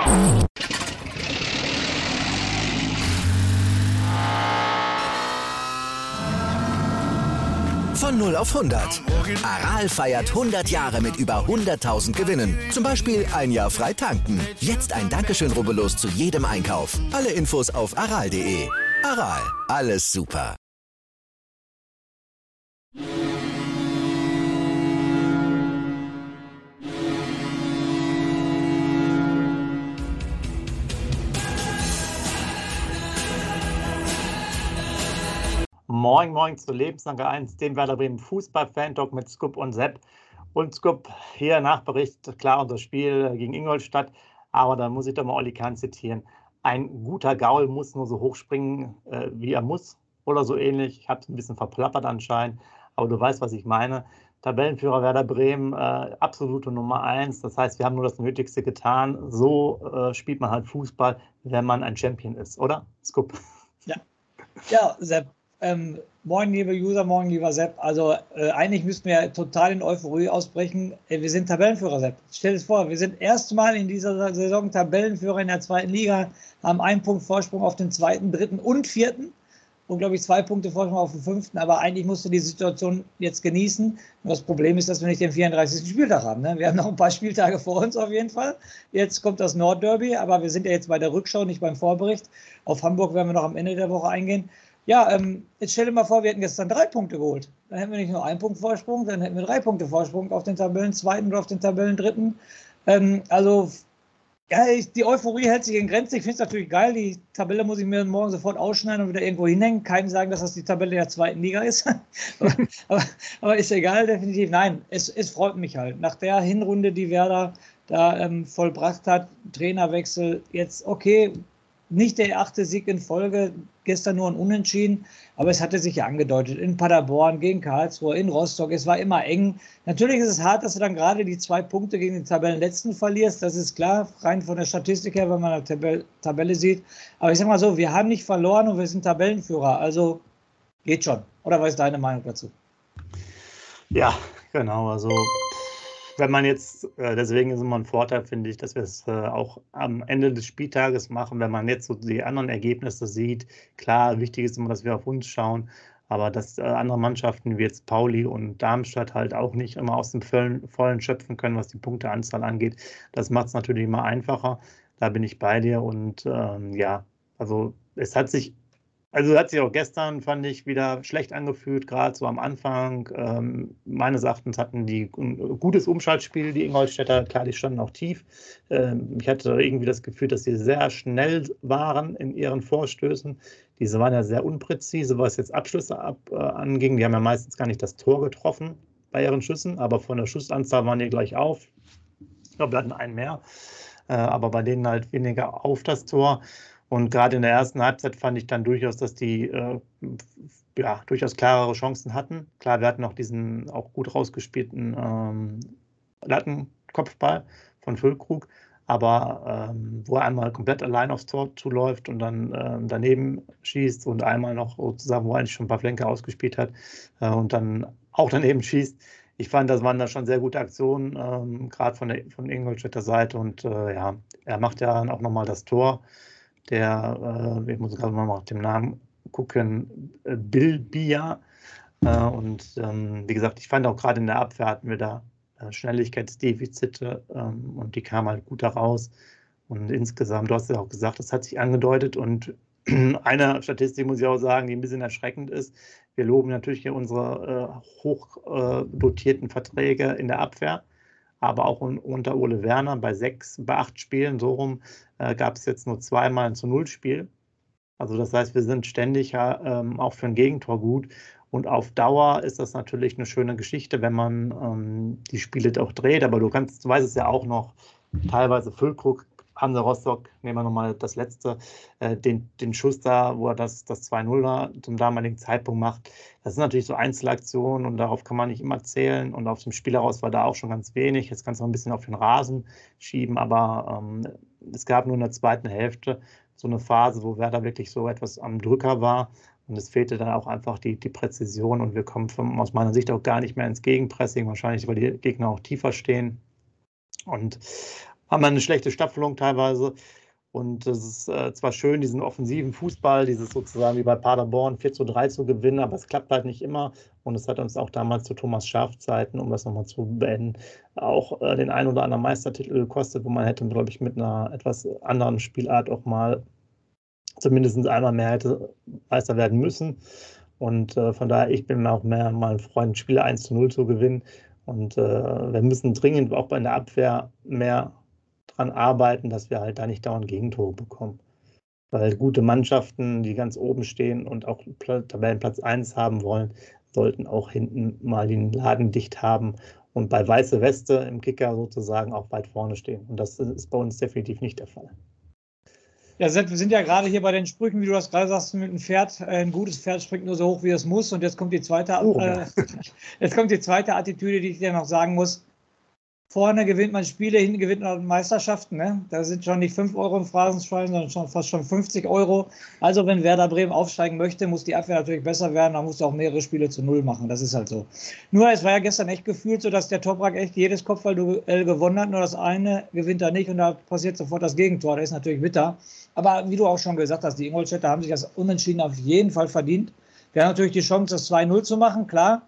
Von 0 auf 100. Aral feiert 100 Jahre mit über 100.000 Gewinnen. Zum Beispiel ein Jahr frei tanken. Jetzt ein Dankeschön, rubbellos zu jedem Einkauf. Alle Infos auf aral.de. Aral, alles super. Moin, moin zu Lebenslange 1, dem Werder Bremen Fußball-Fan-Talk mit Scoop und Sepp. Und Scoop, hier Nachbericht, klar, unser Spiel gegen Ingolstadt, aber da muss ich doch mal Olli Kahn zitieren. Ein guter Gaul muss nur so hoch springen, wie er muss oder so ähnlich. Ich habe es ein bisschen verplappert anscheinend, aber du weißt, was ich meine. Tabellenführer Werder Bremen, absolute Nummer 1. Das heißt, wir haben nur das Nötigste getan. So spielt man halt Fußball, wenn man ein Champion ist, oder? Scoop. Ja, Sepp. Moin, liebe User, morgen, lieber Sepp. Also eigentlich müssten wir ja total in Euphorie ausbrechen. Wir sind Tabellenführer, Sepp. Stell dir vor, wir sind erstmal in dieser Saison Tabellenführer in der 2. Liga, haben 1 Punkt Vorsprung auf den 2., 3. und 4. und, glaube ich, 2 Punkte Vorsprung auf den 5. Aber eigentlich musst du die Situation jetzt genießen. Und das Problem ist, dass wir nicht den 34. Spieltag haben. Ne? Wir haben noch ein paar Spieltage vor uns auf jeden Fall. Jetzt kommt das Nordderby, aber wir sind ja jetzt bei der Rückschau, nicht beim Vorbericht. Auf Hamburg werden wir noch am Ende der Woche eingehen. Ja, jetzt stell dir mal vor, wir hätten gestern 3 Punkte geholt. Dann hätten wir nicht nur 1 Punkt Vorsprung, dann hätten wir 3 Punkte Vorsprung auf den Tabellen 2. oder auf den Tabellen 3. Also, ja, die Euphorie hält sich in Grenzen. Ich finde es natürlich geil. Die Tabelle muss ich mir morgen sofort ausschneiden und wieder irgendwo hinhängen. Keinem sagen, dass das die Tabelle der 2. Liga ist. aber ist egal, definitiv. Nein, es freut mich halt. Nach der Hinrunde, die Werder da vollbracht hat, Trainerwechsel, jetzt okay, nicht der 8. Sieg in Folge, gestern nur ein Unentschieden, aber es hatte sich ja angedeutet, in Paderborn, gegen Karlsruhe, in Rostock, es war immer eng. Natürlich ist es hart, dass du dann gerade die 2 Punkte gegen den Tabellenletzten verlierst, das ist klar, rein von der Statistik her, wenn man eine Tabelle sieht. Aber ich sag mal so, wir haben nicht verloren und wir sind Tabellenführer, also geht schon. Oder was ist deine Meinung dazu? Ja, genau, also wenn man jetzt, deswegen ist immer ein Vorteil, finde ich, dass wir es auch am Ende des Spieltages machen, wenn man jetzt so die anderen Ergebnisse sieht. Klar, wichtig ist immer, dass wir auf uns schauen, aber dass andere Mannschaften wie jetzt Pauli und Darmstadt halt auch nicht immer aus dem Vollen schöpfen können, was die Punkteanzahl angeht. Das macht es natürlich immer einfacher. Da bin ich bei dir und ja, also es hat sich auch gestern, fand ich, wieder schlecht angefühlt, gerade so am Anfang. Meines Erachtens hatten die ein gutes Umschaltspiel, die Ingolstädter. Klar, die standen auch tief. Ich hatte irgendwie das Gefühl, dass sie sehr schnell waren in ihren Vorstößen. Diese waren ja sehr unpräzise, was jetzt Abschlüsse anging. Die haben ja meistens gar nicht das Tor getroffen bei ihren Schüssen, aber von der Schussanzahl waren die gleich auf. Ich glaube, wir hatten einen mehr, aber bei denen halt weniger auf das Tor. Und gerade in der ersten Halbzeit fand ich dann durchaus, dass die durchaus klarere Chancen hatten. Klar, wir hatten auch diesen auch gut rausgespielten Lattenkopfball von Füllkrug, aber wo er einmal komplett allein aufs Tor zuläuft und dann daneben schießt und einmal noch sozusagen, wo er eigentlich schon ein paar Flanke ausgespielt hat und dann auch daneben schießt. Ich fand, das waren da schon sehr gute Aktionen, gerade von Ingolstädter Seite. Und ja, er macht ja auch nochmal das Tor. Ich muss gerade mal nach dem Namen gucken, Bilbia. Und wie gesagt, ich fand auch gerade in der Abwehr hatten wir da Schnelligkeitsdefizite und die kamen halt gut heraus. Und insgesamt, du hast ja auch gesagt, das hat sich angedeutet. Und eine Statistik muss ich auch sagen, die ein bisschen erschreckend ist. Wir loben natürlich hier unsere hochdotierten Verträge in der Abwehr. Aber auch unter Ole Werner bei 8 Spielen, so rum, gab es jetzt nur 2-mal ein zu-0-Spiel. Also das heißt, wir sind ständig auch für ein Gegentor gut. Und auf Dauer ist das natürlich eine schöne Geschichte, wenn man die Spiele auch dreht. Aber du weißt es ja auch noch, teilweise Füllkrug, Hansa Rostock, nehmen wir nochmal das letzte, den Schuss da, wo er das 2-0 zum damaligen Zeitpunkt macht. Das sind natürlich so Einzelaktionen und darauf kann man nicht immer zählen. Und auf dem Spiel heraus war da auch schon ganz wenig. Jetzt kannst du noch ein bisschen auf den Rasen schieben, aber es gab nur in der zweiten Hälfte so eine Phase, wo Werder wirklich so etwas am Drücker war. Und es fehlte dann auch einfach die Präzision und wir kommen aus meiner Sicht auch gar nicht mehr ins Gegenpressing, wahrscheinlich, weil die Gegner auch tiefer stehen. Und haben wir eine schlechte Staffelung teilweise. Und es ist zwar schön, diesen offensiven Fußball, dieses sozusagen wie bei Paderborn 4:3 zu gewinnen, aber es klappt halt nicht immer. Und es hat uns auch damals zu Thomas Schaaf-Zeiten, um das nochmal zu beenden, auch den ein oder anderen Meistertitel gekostet, wo man hätte, glaube ich, mit einer etwas anderen Spielart auch mal zumindest einmal mehr hätte Meister werden müssen. Und von daher, ich bin auch mehr mal ein Freund, Spiele 1:0 zu gewinnen. Und wir müssen dringend auch bei der Abwehr mehr dran arbeiten, dass wir halt da nicht dauernd Gegentore bekommen. Weil gute Mannschaften, die ganz oben stehen und auch Tabellenplatz 1 haben wollen, sollten auch hinten mal den Laden dicht haben und bei weiße Weste im Kicker sozusagen auch weit vorne stehen. Und das ist bei uns definitiv nicht der Fall. Ja, Sepp, wir sind ja gerade hier bei den Sprüchen, wie du das gerade sagst, mit einem Pferd. Ein gutes Pferd springt nur so hoch, wie es muss. Und jetzt kommt die zweite Attitüde, die ich dir noch sagen muss. Vorne gewinnt man Spiele, hinten gewinnt man Meisterschaften. Ne? Da sind schon nicht 5 Euro im Phrasenschwein, sondern fast schon 50 Euro. Also wenn Werder Bremen aufsteigen möchte, muss die Abwehr natürlich besser werden. Da musst du auch mehrere Spiele zu 0 machen. Das ist halt so. Nur es war ja gestern echt gefühlt so, dass der Toprak echt jedes Kopfballduell gewonnen hat. Nur das eine gewinnt er nicht und da passiert sofort das Gegentor. Das ist natürlich bitter. Aber wie du auch schon gesagt hast, die Ingolstädter haben sich das Unentschieden auf jeden Fall verdient. Wir haben natürlich die Chance, das 2:0 zu machen, klar.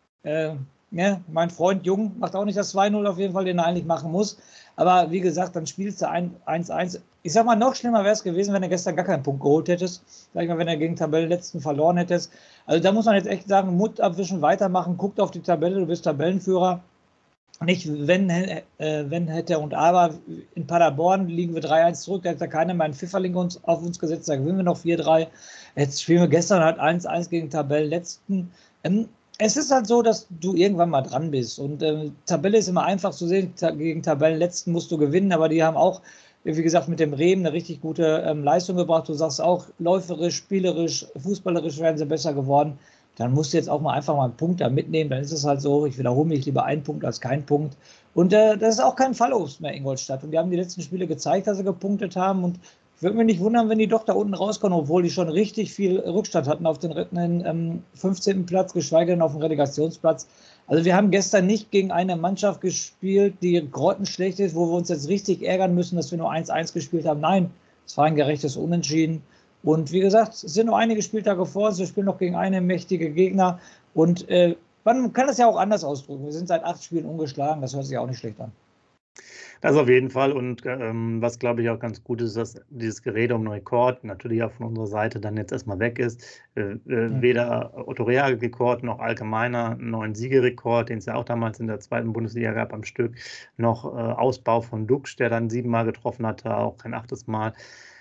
Ja, mein Freund Jung macht auch nicht das 2:0 auf jeden Fall, den er eigentlich machen muss. Aber wie gesagt, dann spielst du 1:1. Ich sag mal, noch schlimmer wäre es gewesen, wenn du gestern gar keinen Punkt geholt hättest. Sag ich mal, wenn du gegen Tabellenletzten verloren hättest. Also da muss man jetzt echt sagen, Mut abwischen, weitermachen, guckt auf die Tabelle, du bist Tabellenführer. Nicht wenn hätte und aber. In Paderborn liegen wir 3:1 zurück, da hat da keiner mehr einen Pfifferling auf uns gesetzt, da gewinnen wir noch 4:3. Jetzt spielen wir gestern halt 1:1 gegen Tabellenletzten. Es ist halt so, dass du irgendwann mal dran bist. Und Tabelle ist immer einfach zu sehen. Gegen Tabellenletzten musst du gewinnen, aber die haben auch, wie gesagt, mit dem Bremen eine richtig gute Leistung gebracht. Du sagst auch, läuferisch, spielerisch, fußballerisch werden sie besser geworden. Dann musst du jetzt auch mal einfach mal einen Punkt da mitnehmen. Dann ist es halt so, ich wiederhole mich, lieber einen Punkt als kein Punkt. Und das ist auch kein Fallobst mehr, Ingolstadt. Und die haben die letzten Spiele gezeigt, dass sie gepunktet haben. Und ich würde mich nicht wundern, wenn die doch da unten rauskommen, obwohl die schon richtig viel Rückstand hatten auf den 15. Platz, geschweige denn auf dem Relegationsplatz. Also wir haben gestern nicht gegen eine Mannschaft gespielt, die grottenschlecht ist, wo wir uns jetzt richtig ärgern müssen, dass wir nur 1:1 gespielt haben. Nein, es war ein gerechtes Unentschieden. Und wie gesagt, es sind noch einige Spieltage vor uns. Wir spielen noch gegen eine mächtige Gegner. Und man kann das ja auch anders ausdrücken. Wir sind seit 8 Spielen ungeschlagen. Das hört sich auch nicht schlecht an. Das auf jeden Fall. Und was, glaube ich, auch ganz gut ist, dass dieses Gerede um einen Rekord natürlich auch von unserer Seite dann jetzt erstmal weg ist. Weder Otto Rehhagel-Rekord noch allgemeiner einen neuen Siegerrekord, den es ja auch damals in der 2. Bundesliga gab am Stück, noch Ausbau von Duxch, der dann 7 Mal getroffen hatte, auch kein 8. Mal.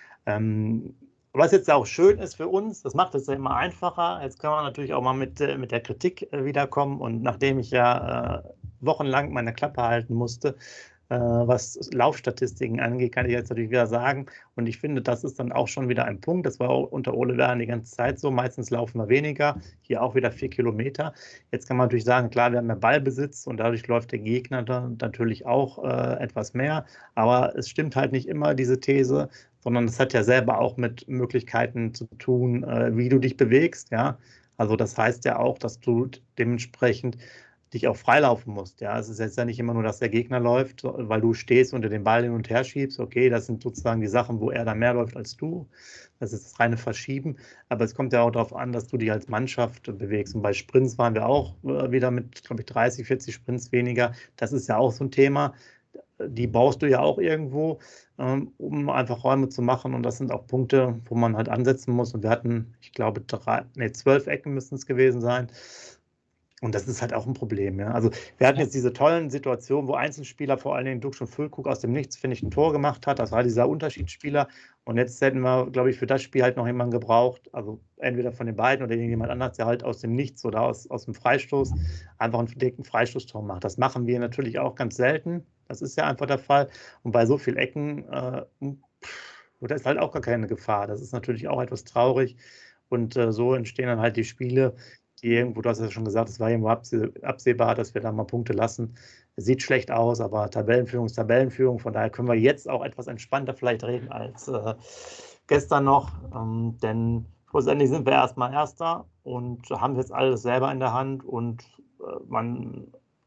Was jetzt auch schön ist für uns, das macht es ja immer einfacher. Jetzt kann man natürlich auch mal mit der Kritik wiederkommen. Und nachdem ich ja wochenlang meine Klappe halten musste, was Laufstatistiken angeht, kann ich jetzt natürlich wieder sagen. Und ich finde, das ist dann auch schon wieder ein Punkt. Das war auch unter Ole Werner die ganze Zeit so. Meistens laufen wir weniger. Hier auch wieder 4 Kilometer. Jetzt kann man natürlich sagen, klar, wir haben mehr Ballbesitz und dadurch läuft der Gegner dann natürlich auch etwas mehr. Aber es stimmt halt nicht immer, diese These, sondern es hat ja selber auch mit Möglichkeiten zu tun, wie du dich bewegst. Ja? Also das heißt ja auch, dass du dementsprechend dich auch freilaufen musst. Ja, es ist jetzt ja nicht immer nur, dass der Gegner läuft, weil du stehst und dir den Ball hin und her schiebst. Okay, das sind sozusagen die Sachen, wo er da mehr läuft als du. Das ist das reine Verschieben. Aber es kommt ja auch darauf an, dass du dich als Mannschaft bewegst. Und bei Sprints waren wir auch wieder mit, glaube ich, 30, 40 Sprints weniger. Das ist ja auch so ein Thema. Die brauchst du ja auch irgendwo, um einfach Räume zu machen. Und das sind auch Punkte, wo man halt ansetzen muss. Und wir hatten, ich glaube, 12 Ecken müssten es gewesen sein. Und das ist halt auch ein Problem. Ja? Also wir hatten jetzt diese tollen Situationen, wo Einzelspieler, vor allen Dingen Duxch und Füllkrug aus dem Nichts, finde ich, ein Tor gemacht hat. Das war dieser Unterschiedsspieler. Und jetzt hätten wir, glaube ich, für das Spiel halt noch jemanden gebraucht. Also entweder von den beiden oder irgendjemand anders, der halt aus dem Nichts oder aus dem Freistoß einfach einen verdeckten Freistoßtor macht. Das machen wir natürlich auch ganz selten. Das ist ja einfach der Fall. Und bei so vielen Ecken, da ist halt auch gar keine Gefahr. Das ist natürlich auch etwas traurig. Und so entstehen dann halt die Spiele, die irgendwo, du hast ja schon gesagt, es war irgendwo absehbar, dass wir da mal Punkte lassen. Es sieht schlecht aus, aber Tabellenführung ist Tabellenführung. Von daher können wir jetzt auch etwas entspannter vielleicht reden als gestern noch. Denn schlussendlich sind wir erstmal Erster und haben jetzt alles selber in der Hand. Und man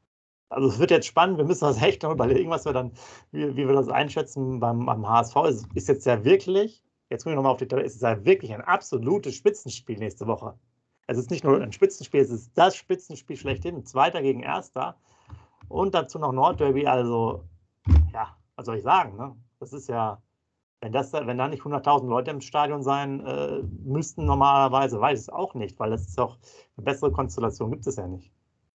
Also es wird jetzt spannend, wir müssen uns echt noch überlegen, wie wir das einschätzen beim HSV. Es ist jetzt ja wirklich, jetzt gucken wir nochmal auf die Tabelle, es ist ja wirklich ein absolutes Spitzenspiel nächste Woche. Es ist nicht nur ein Spitzenspiel, es ist das Spitzenspiel schlechthin, Zweiter gegen Erster und dazu noch Nordderby, also ja, was soll ich sagen, ne? Das ist ja, wenn da nicht 100.000 Leute im Stadion sein müssten normalerweise, weiß ich es auch nicht, weil das ist auch eine bessere Konstellation, gibt es ja nicht.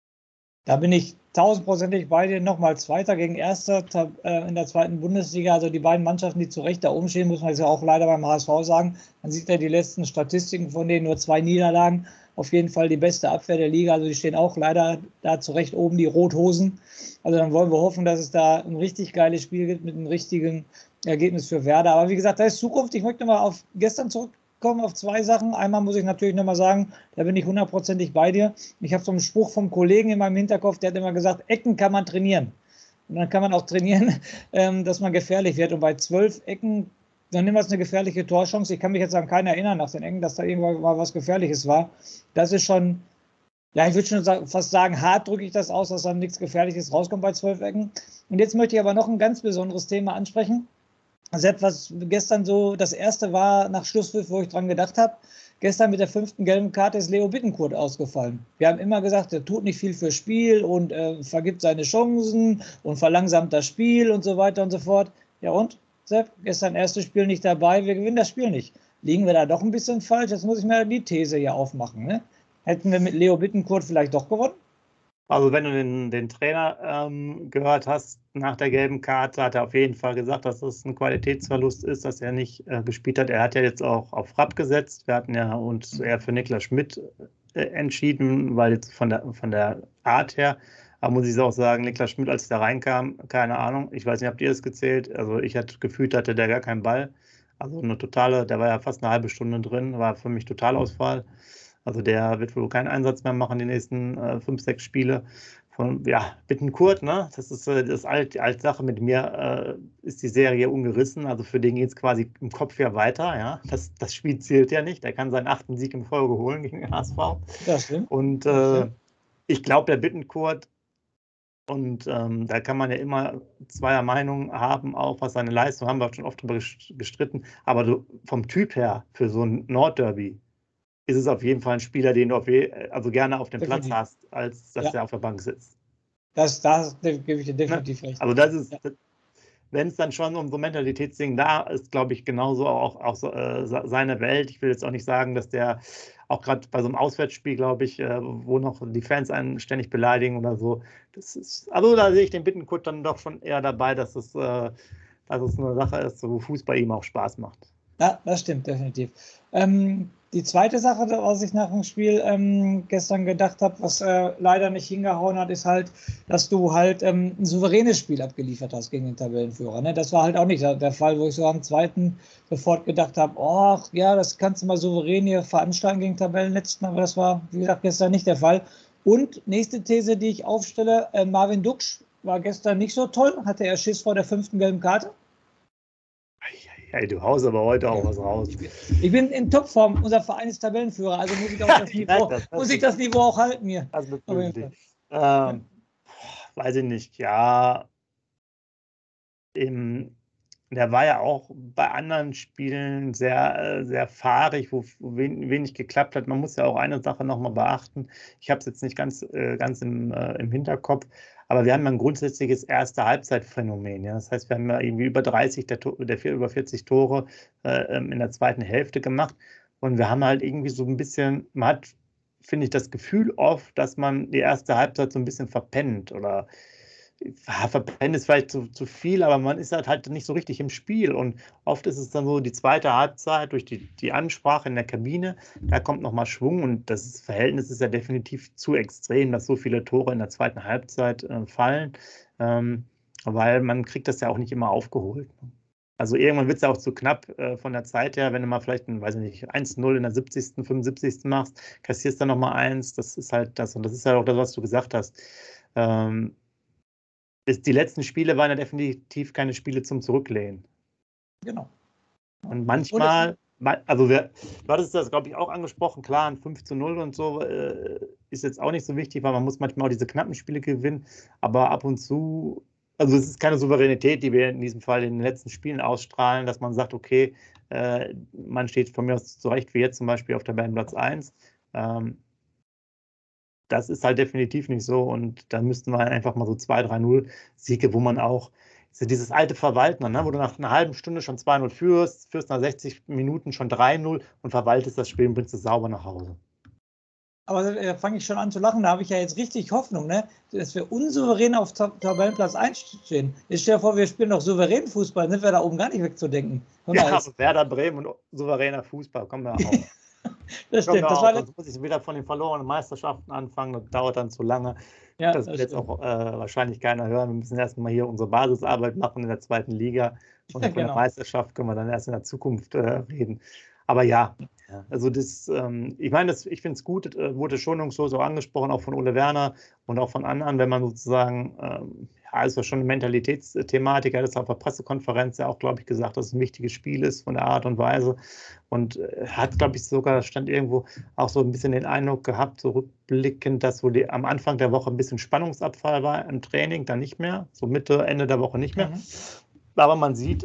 Da bin ich 1000%ig bei dir. Nochmal Zweiter gegen Erster in der zweiten Bundesliga. Also die beiden Mannschaften, die zu Recht da oben stehen, muss man jetzt ja auch leider beim HSV sagen. Man sieht ja die letzten Statistiken von denen, nur 2 Niederlagen. Auf jeden Fall die beste Abwehr der Liga. Also die stehen auch leider da zu Recht oben, die Rothosen. Also dann wollen wir hoffen, dass es da ein richtig geiles Spiel gibt mit einem richtigen Ergebnis für Werder. Aber wie gesagt, da ist Zukunft. Ich möchte mal auf gestern zurückkommen auf 2 Sachen. Einmal muss ich natürlich nochmal sagen, da bin ich 100%ig bei dir. Ich habe so einen Spruch vom Kollegen in meinem Hinterkopf, der hat immer gesagt, Ecken kann man trainieren. Und dann kann man auch trainieren, dass man gefährlich wird. Und bei 12 Ecken, dann nehmen wir es eine gefährliche Torchance. Ich kann mich jetzt an keinen erinnern nach den Ecken, dass da irgendwann mal was Gefährliches war. Das ist schon, ja, ich würde schon fast sagen, hart drücke ich das aus, dass dann nichts Gefährliches rauskommt bei 12 Ecken. Und jetzt möchte ich aber noch ein ganz besonderes Thema ansprechen. Also etwas gestern so, das erste war nach Schlusspfiff, wo ich dran gedacht habe. Gestern mit der 5. gelben Karte ist Leo Bittencourt ausgefallen. Wir haben immer gesagt, er tut nicht viel fürs Spiel und vergibt seine Chancen und verlangsamt das Spiel und so weiter und so fort. Ja und, Sepp, gestern erstes Spiel nicht dabei, wir gewinnen das Spiel nicht. Liegen wir da doch ein bisschen falsch? Jetzt muss ich mir die These hier aufmachen. Ne? Hätten wir mit Leo Bittencourt vielleicht doch gewonnen? Also wenn du den Trainer gehört hast nach der gelben Karte, hat er auf jeden Fall gesagt, dass das ein Qualitätsverlust ist, dass er nicht gespielt hat. Er hat ja jetzt auch auf Rapp gesetzt. Wir hatten ja uns eher für Niklas Schmidt entschieden, weil jetzt von der Art her, aber muss ich auch sagen, Niklas Schmidt, als er da reinkam, keine Ahnung, ich weiß nicht, habt ihr das gezählt? Also ich hatte gefühlt, hatte der gar keinen Ball. Also der war ja fast eine halbe Stunde drin, war für mich Totalausfall. Also der wird wohl keinen Einsatz mehr machen die nächsten 5, 6 Spiele. Bittencourt, ne? Das ist das alte Sache mit mir, ist die Serie ungerissen. Also für den geht es quasi im Kopf ja weiter. Ja? Das Spiel zählt ja nicht. Der kann seinen 8. Sieg in Folge holen gegen den HSV. Das stimmt. Und ich glaube, der Bittencourt, und da kann man ja immer zweier Meinung haben, auch was seine Leistung, haben wir schon oft darüber gestritten. Aber vom Typ her, für so ein Nordderby, ist es auf jeden Fall ein Spieler, den du also gerne auf dem Platz hast, als dass er auf der Bank sitzt. Das gebe ich dir definitiv recht. Also das ist, wenn es dann schon um so Mentalitätsding da ist, glaube ich, genauso auch so, seine Welt. Ich will jetzt auch nicht sagen, dass der auch gerade bei so einem Auswärtsspiel, glaube ich, wo noch die Fans einen ständig beleidigen oder so. Also da sehe ich den Bittencourt dann doch schon eher dabei, dass es eine Sache ist, wo Fußball ihm auch Spaß macht. Ja, das stimmt, definitiv. Die zweite Sache, was ich nach dem Spiel gestern gedacht habe, was leider nicht hingehauen hat, ist halt, dass du halt ein souveränes Spiel abgeliefert hast gegen den Tabellenführer. Ne? Das war halt auch nicht der Fall, wo ich so am zweiten sofort gedacht habe, oh ja, das kannst du mal souverän hier veranstalten gegen Tabellenletzten, aber das war, wie gesagt, gestern nicht der Fall. Und nächste These, die ich aufstelle, Marvin Duksch war gestern nicht so toll, hatte er Schiss vor der 5. gelben Karte. Hey, du haust aber heute auch was raus. Ich bin in Topform, unser Verein ist Tabellenführer, also muss ich auch das Niveau auch halten hier. Weiß ich nicht, ja. Der war ja auch bei anderen Spielen sehr, sehr fahrig, wo wenig geklappt hat. Man muss ja auch eine Sache nochmal beachten. Ich habe es jetzt nicht ganz im Hinterkopf, aber wir haben ja ein grundsätzliches erste Halbzeitphänomen. Ja? Das heißt, wir haben ja irgendwie über 40 Tore in der zweiten Hälfte gemacht. Und wir haben halt irgendwie so ein bisschen, man hat, finde ich, das Gefühl oft, dass man die erste Halbzeit so ein bisschen verpennt oder verpennt ist vielleicht zu viel, aber man ist halt nicht so richtig im Spiel. Und oft ist es dann so, die zweite Halbzeit durch die Ansprache in der Kabine, da kommt nochmal Schwung und das Verhältnis ist ja definitiv zu extrem, dass so viele Tore in der zweiten Halbzeit fallen, weil man kriegt das ja auch nicht immer aufgeholt. Also irgendwann wird es ja auch zu knapp von der Zeit her, wenn du mal vielleicht, weiß ich nicht, 1-0 in der 70., 75. machst, kassierst dann nochmal 1, das ist halt das. Und das ist halt auch das, was du gesagt hast. Die letzten Spiele waren ja definitiv keine Spiele zum Zurücklehnen. Genau. Und manchmal Also du hattest das, glaube ich, auch angesprochen, klar, ein 5:0 und so ist jetzt auch nicht so wichtig, weil man muss manchmal auch diese knappen Spiele gewinnen, aber ab und zu, also es ist keine Souveränität, die wir in diesem Fall in den letzten Spielen ausstrahlen, dass man sagt, okay, man steht von mir aus zurecht, wie jetzt zum Beispiel auf Tabellenplatz 1. Das ist halt definitiv nicht so und da müssten wir einfach mal so 2-3-0 Siege, wo man auch dieses alte Verwalten, ne, wo du nach einer halben Stunde schon 2-0 führst nach 60 Minuten schon 3-0 und verwaltest das Spiel und bringst es sauber nach Hause. Aber da fange ich schon an zu lachen, da habe ich ja jetzt richtig Hoffnung, ne, dass wir unsouverän auf Tabellenplatz 1 stehen. Jetzt stell dir vor, wir spielen noch souverän Fußball, sind wir da oben gar nicht wegzudenken. Ja, also Werder Bremen und souveräner Fußball, kommen wir auch. Das stimmt. Das war sonst muss ich wieder von den verlorenen Meisterschaften anfangen, das dauert dann zu lange. Ja, das wird jetzt auch wahrscheinlich keiner hören. Wir müssen erstmal hier unsere Basisarbeit machen in der 2. Liga. Und von der Meisterschaft können wir dann erst in der Zukunft reden. Aber ja, also das, ich meine, ich finde es gut, wurde schonungslos auch angesprochen, auch von Ole Werner und auch von anderen, wenn man sozusagen, ist ja schon eine Mentalitätsthematik, er hat es auf der Pressekonferenz ja auch, glaube ich, gesagt, dass es ein wichtiges Spiel ist von der Art und Weise und hat, glaube ich, sogar, stand irgendwo auch so ein bisschen den Eindruck gehabt, so rückblickend, dass wohl am Anfang der Woche ein bisschen Spannungsabfall war im Training, dann nicht mehr, so Mitte, Ende der Woche nicht mehr. Aber man sieht,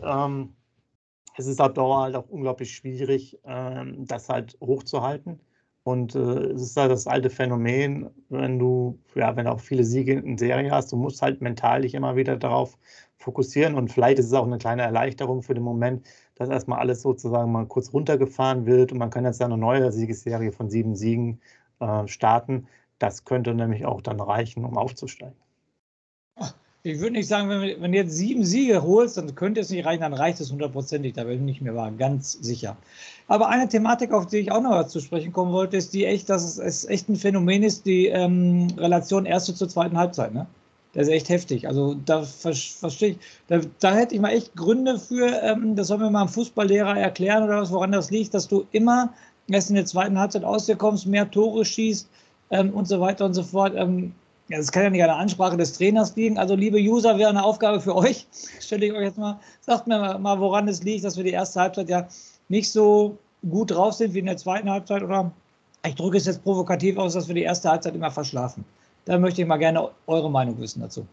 es ist auf Dauer halt auch unglaublich schwierig, das halt hochzuhalten. Und es ist halt das alte Phänomen, wenn du auch viele Siege in Serie hast, du musst halt mental dich immer wieder darauf fokussieren. Und vielleicht ist es auch eine kleine Erleichterung für den Moment, dass erstmal alles sozusagen mal kurz runtergefahren wird und man kann jetzt ja eine neue Siegesserie von 7 Siegen starten. Das könnte nämlich auch dann reichen, um aufzusteigen. Ich würde nicht sagen, wenn du jetzt 7 Siege holst, dann könnte es nicht reichen, dann reicht es 100%. Da bin ich nicht mehr ganz sicher. Aber eine Thematik, auf die ich auch noch zu sprechen kommen wollte, ist dass es echt ein Phänomen ist, die Relation erste zur zweiten Halbzeit. Ne? Das ist echt heftig. Also da verstehe ich, da hätte ich mal echt Gründe für, das soll mir mal ein Fußballlehrer erklären oder was, woran das liegt, dass du immer erst in der zweiten Halbzeit aus dir kommst, mehr Tore schießt und so weiter und so fort. Ja, das kann ja nicht an der Ansprache des Trainers liegen. Also, liebe User, wäre eine Aufgabe für euch. Stelle ich euch jetzt mal, sagt mir mal, woran es liegt, dass wir die erste Halbzeit ja nicht so gut drauf sind wie in der zweiten Halbzeit. Oder ich drücke es jetzt provokativ aus, dass wir die erste Halbzeit immer verschlafen. Da möchte ich mal gerne eure Meinung wissen dazu.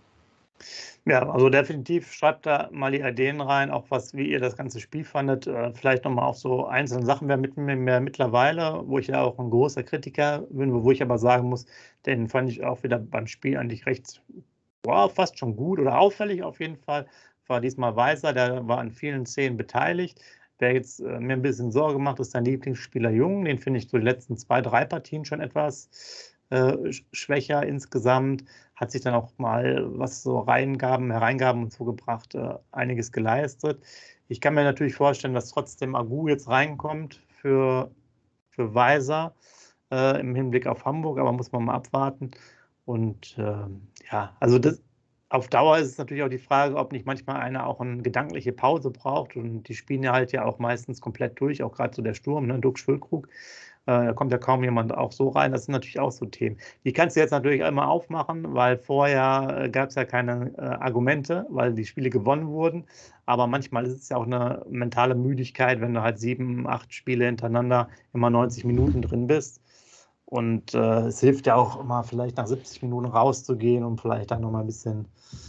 Ja, also definitiv schreibt da mal die Ideen rein, auch wie ihr das ganze Spiel fandet. Vielleicht nochmal auf so einzelne Sachen mehr mittlerweile, wo ich ja auch ein großer Kritiker bin, wo ich aber sagen muss, den fand ich auch wieder beim Spiel eigentlich recht, fast schon gut oder auffällig auf jeden Fall. War diesmal Weiser, der war an vielen Szenen beteiligt. Wer jetzt mir ein bisschen Sorge macht, ist dein Lieblingsspieler Jung. Den finde ich so die letzten 2-3 Partien schon etwas schwächer insgesamt, hat sich dann auch mal, was so Hereingaben und so gebracht, einiges geleistet. Ich kann mir natürlich vorstellen, dass trotzdem Agu jetzt reinkommt für Weiser im Hinblick auf Hamburg, aber muss man mal abwarten. Und also auf Dauer ist es natürlich auch die Frage, ob nicht manchmal einer auch eine gedankliche Pause braucht. Und die spielen ja halt ja auch meistens komplett durch, auch gerade so der Sturm, ne, Duck Füllkrug. Da kommt ja kaum jemand auch so rein. Das sind natürlich auch so Themen. Die kannst du jetzt natürlich immer aufmachen, weil vorher gab es ja keine Argumente, weil die Spiele gewonnen wurden. Aber manchmal ist es ja auch eine mentale Müdigkeit, wenn du halt 7, 8 Spiele hintereinander immer 90 Minuten drin bist. Und es hilft ja auch immer, vielleicht nach 70 Minuten rauszugehen und vielleicht dann nochmal ein bisschen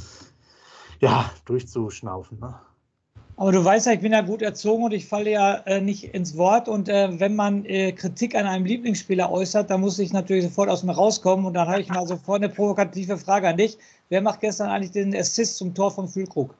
durchzuschnaufen. Ne? Aber du weißt ja, ich bin ja gut erzogen und ich falle ja nicht ins Wort. Und wenn man Kritik an einem Lieblingsspieler äußert, dann muss ich natürlich sofort aus mir rauskommen. Und dann habe ich mal sofort eine provokative Frage an dich. Wer macht gestern eigentlich den Assist zum Tor von Füllkrug?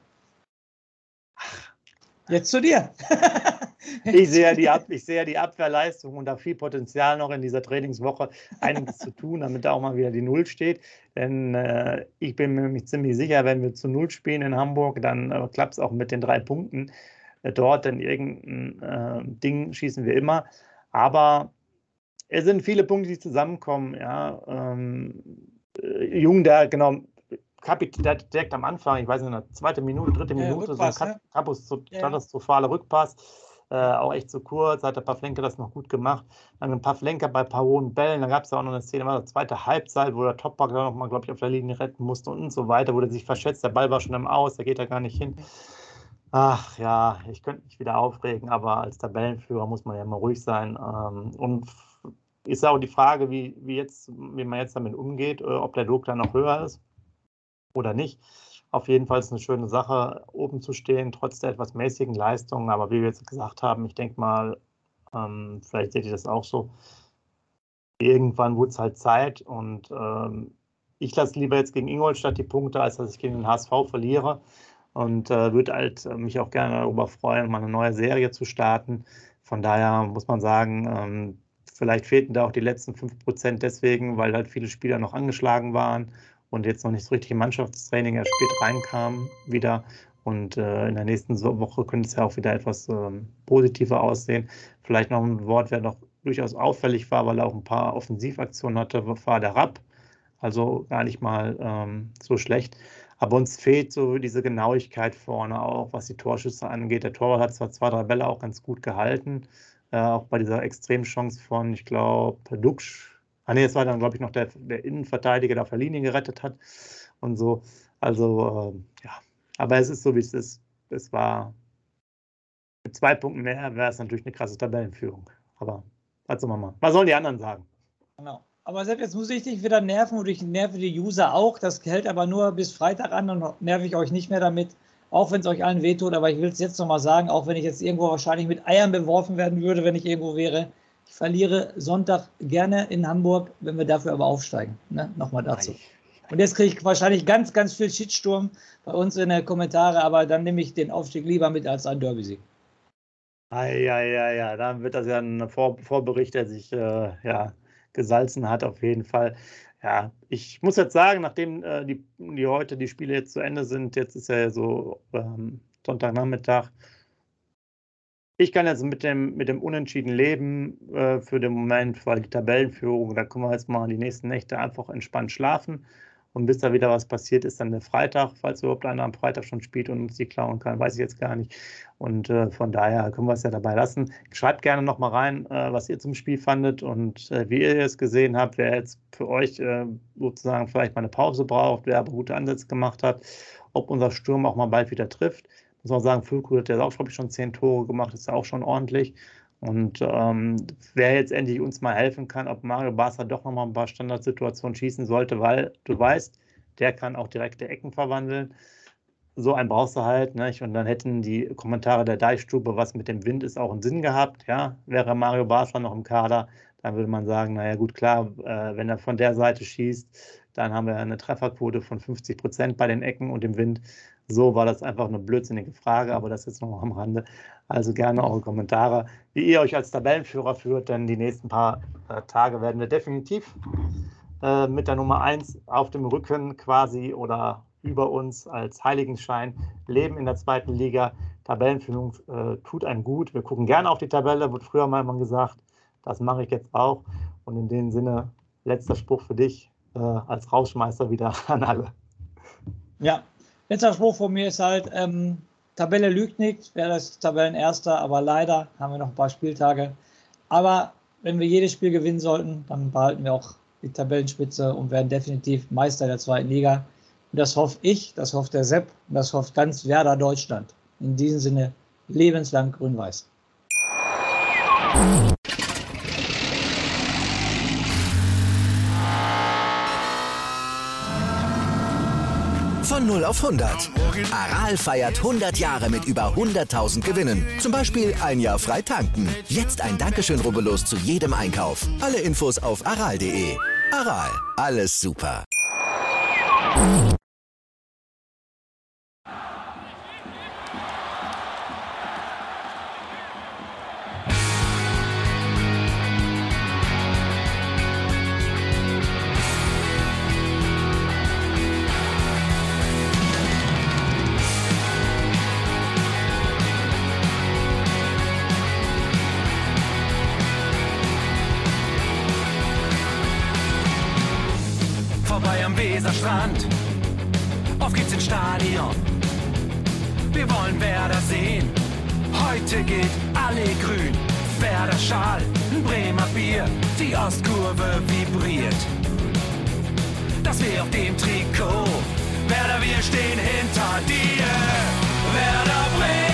Jetzt zu dir. Ich sehe ja die Abwehrleistung und da viel Potenzial noch in dieser Trainingswoche, einiges zu tun, damit da auch mal wieder die Null steht. Denn ich bin mir nämlich ziemlich sicher, wenn wir zu Null spielen in Hamburg, dann klappt es auch mit den 3 Punkten dort. Denn irgendein Ding schießen wir immer. Aber es sind viele Punkte, die zusammenkommen. Ja. Jung, der direkt am Anfang, ich weiß nicht, in der 2. Minute, 3. Minute, Rückpass, so ein katastrophale Rückpass. Auch echt zu kurz, hat der Pavlenka das noch gut gemacht. Dann ein Pavlenka bei ein paar hohen Bällen, dann gab es ja auch noch eine Szene, war die zweite Halbzeit, wo der Toprak dann nochmal, glaube ich, auf der Linie retten musste und so weiter, wo der sich verschätzt, der Ball war schon im Aus, da geht er gar nicht hin. Ach ja, ich könnte mich wieder aufregen, aber als Tabellenführer muss man ja mal ruhig sein. Und ist auch die Frage, wie man jetzt damit umgeht, ob der Druck dann noch höher ist oder nicht. Auf jeden Fall ist es eine schöne Sache, oben zu stehen, trotz der etwas mäßigen Leistungen. Aber wie wir jetzt gesagt haben, ich denke mal, vielleicht seht ihr das auch so, irgendwann wurde es halt Zeit. Und ich lasse lieber jetzt gegen Ingolstadt die Punkte, als dass ich gegen den HSV verliere. Und würde halt mich auch gerne darüber freuen, mal eine neue Serie zu starten. Von daher muss man sagen, vielleicht fehlten da auch die letzten 5% deswegen, weil halt viele Spieler noch angeschlagen waren und jetzt noch nicht so richtig im Mannschaftstraining erst spät reinkamen wieder. Und in der nächsten Woche könnte es ja auch wieder etwas positiver aussehen. Vielleicht noch ein Wort, wer noch durchaus auffällig war, weil er auch ein paar Offensivaktionen hatte, war der Rapp. Also gar nicht mal so schlecht. Aber uns fehlt so diese Genauigkeit vorne auch, was die Torschüsse angeht. Der Torwart hat zwar 2-3 Bälle auch ganz gut gehalten, auch bei dieser Extremchance von, ich glaube, Duksch. Das war dann, glaube ich, noch der Innenverteidiger, der auf der Linie gerettet hat und so. Also, ja. Aber es ist so, wie es ist. Es war mit 2 Punkten mehr, wäre es natürlich eine krasse Tabellenführung. Aber was soll man machen? Was sollen die anderen sagen? Genau. Aber selbst jetzt muss ich dich wieder nerven und ich nerve die User auch. Das hält aber nur bis Freitag an und nerv ich euch nicht mehr damit, auch wenn es euch allen wehtut. Aber ich will es jetzt nochmal sagen, auch wenn ich jetzt irgendwo wahrscheinlich mit Eiern beworfen werden würde, wenn ich irgendwo wäre. Ich verliere Sonntag gerne in Hamburg, wenn wir dafür aber aufsteigen. Ne? Nochmal dazu. Und jetzt kriege ich wahrscheinlich ganz, ganz viel Shitsturm bei uns in den Kommentaren, aber dann nehme ich den Aufstieg lieber mit als einen Derby-Sieg. Ja, dann wird das ja ein Vorbericht, der sich gesalzen hat, auf jeden Fall. Ja, ich muss jetzt sagen, nachdem die Spiele jetzt zu Ende sind, jetzt ist ja so Sonntagnachmittag, ich kann jetzt mit dem Unentschieden leben für den Moment, weil die Tabellenführung, da können wir jetzt mal die nächsten Nächte einfach entspannt schlafen. Und bis da wieder was passiert, ist dann der Freitag, falls überhaupt einer am Freitag schon spielt und uns die klauen kann, weiß ich jetzt gar nicht. Und von daher können wir es ja dabei lassen. Schreibt gerne nochmal rein, was ihr zum Spiel fandet und wie ihr es gesehen habt, wer jetzt für euch sozusagen vielleicht mal eine Pause braucht, wer aber gute Ansätze gemacht hat, ob unser Sturm auch mal bald wieder trifft. Muss man sagen, Füllkrug hat ja auch, glaube ich, schon 10 Tore gemacht, ist ja auch schon ordentlich. Und wer jetzt endlich uns mal helfen kann, ob Mario Basler doch nochmal ein paar Standardsituationen schießen sollte, weil du weißt, der kann auch direkte Ecken verwandeln. So einen brauchst du halt, nicht? Und dann hätten die Kommentare der Deichstube, was mit dem Wind ist, auch einen Sinn gehabt. Ja? Wäre Mario Basler noch im Kader, dann würde man sagen, naja gut, klar, wenn er von der Seite schießt, dann haben wir eine Trefferquote von 50% bei den Ecken und dem Wind. So war das einfach eine blödsinnige Frage, aber das jetzt noch am Rande. Also gerne eure Kommentare, wie ihr euch als Tabellenführer führt, denn die nächsten paar Tage werden wir definitiv mit der Nummer 1 auf dem Rücken quasi oder über uns als Heiligenschein leben in der 2. Liga. Tabellenführung tut einem gut. Wir gucken gerne auf die Tabelle, wurde früher mal gesagt. Das mache ich jetzt auch. Und in dem Sinne, letzter Spruch für dich als Rausschmeißer wieder an alle. Ja, letzter Spruch von mir ist halt, Tabelle lügt nicht, wäre das Tabellenerster, aber leider haben wir noch ein paar Spieltage. Aber wenn wir jedes Spiel gewinnen sollten, dann behalten wir auch die Tabellenspitze und werden definitiv Meister der 2. Liga. Und das hoffe ich, das hofft der Sepp und das hofft ganz Werder Deutschland. In diesem Sinne, lebenslang grün-weiß. Von 0 auf 100. Aral feiert 100 Jahre mit über 100.000 Gewinnen. Zum Beispiel ein Jahr frei tanken. Jetzt ein Dankeschön, rubbellos zu jedem Einkauf. Alle Infos auf aral.de. Aral, alles super. Vorbei am Weserstrand, auf geht's ins Stadion. Wir wollen Werder sehen, heute geht alle grün. Werder Schal, ein Bremer Bier, die Ostkurve vibriert. Das weh auf dem Trikot, Werder, wir stehen hinter dir. Werder Bremen.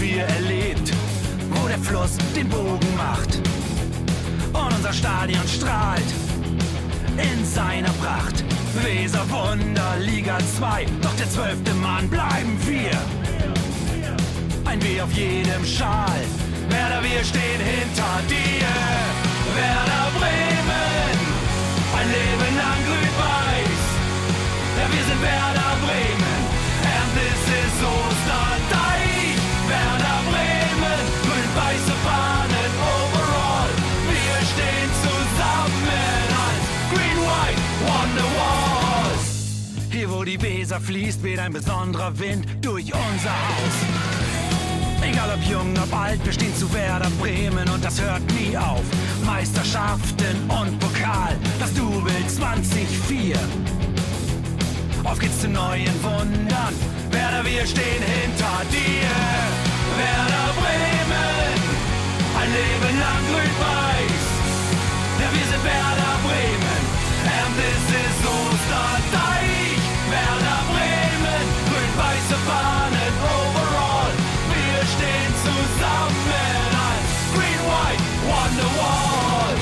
hier erlebt, wo der Fluss den Bogen macht und unser Stadion strahlt in seiner Pracht. Weser Wunder, Liga 2, doch der 12. Mann bleiben wir. Ein W auf jedem Schal, Werder, wir stehen hinter dir. Werder Bremen, ein Leben lang grün-weiß. Ja, wir sind Werder Bremen, and this is Osterdeich. Werder Bremen, grün-weiße Fahnen overall. Wir stehen zusammen als Green White Wonderwall. Hier wo die Weser fließt, weht ein besonderer Wind durch unser Haus. Egal ob jung, ob alt, wir stehen zu Werder Bremen und das hört nie auf. Meisterschaften und Pokal, das Double 2004. Auf geht's zu neuen Wundern, Werder, wir stehen hinter dir. Werder Bremen, ein Leben lang grün-weiß. Ja, wir sind Werder Bremen, and this is Osterdeich. Werder Bremen, grün-weiße Fahnen overall. Wir stehen zusammen als Green White Wonderwall.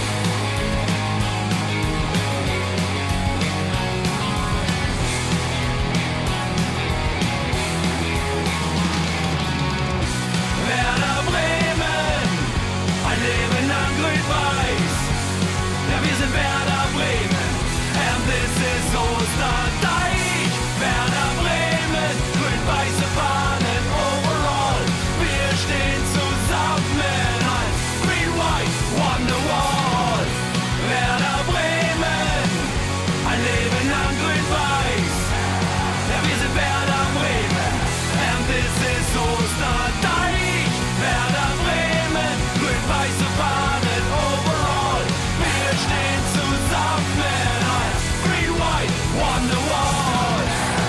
Werder Bremen, ein Leben lang grün-weiß. Ja, wir sind Werder Bremen, and this is Osterdeich. Werder Bremen, grün-weiße Fahnen overall. Wir stehen zusammen als Green White Wonderwall. Werder Bremen, ein Leben lang grün-weiß. Ja, wir sind Werder Bremen, and this is Osterdeich. Werder Bremen, grün-weiße Fahnen overall. Wir stehen zusammen als Green White Wonderwall.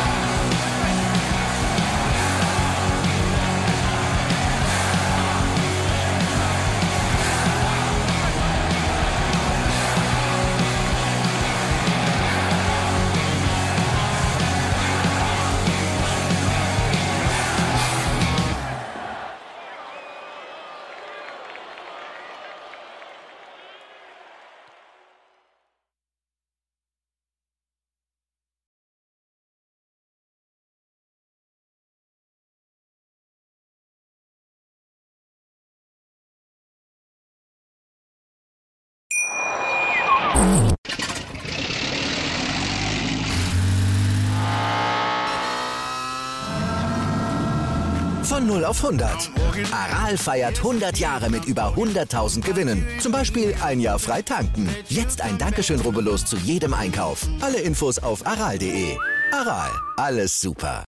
Von 0 auf 100. Aral feiert 100 Jahre mit über 100.000 Gewinnen. Zum Beispiel ein Jahr frei tanken. Jetzt ein Dankeschön, rubbellos zu jedem Einkauf. Alle Infos auf aral.de. Aral, alles super.